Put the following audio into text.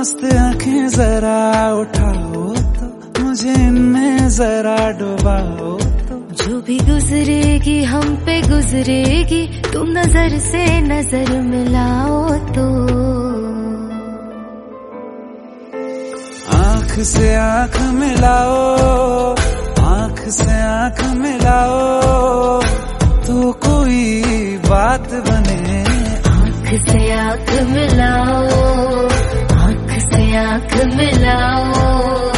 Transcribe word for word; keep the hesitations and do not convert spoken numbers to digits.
मस्त आंखें जरा उठाओ तो मुझे इनमें जरा डुबाओ तो। जो भी गुजरेगी हम पे गुजरेगी, तुम नजर से नजर मिलाओ तो। आँख से आँख मिलाओ, आँख से आँख मिलाओ तो कोई बात बने। आँख से आँख मिलाओ, आँख से आँख मिलाओ।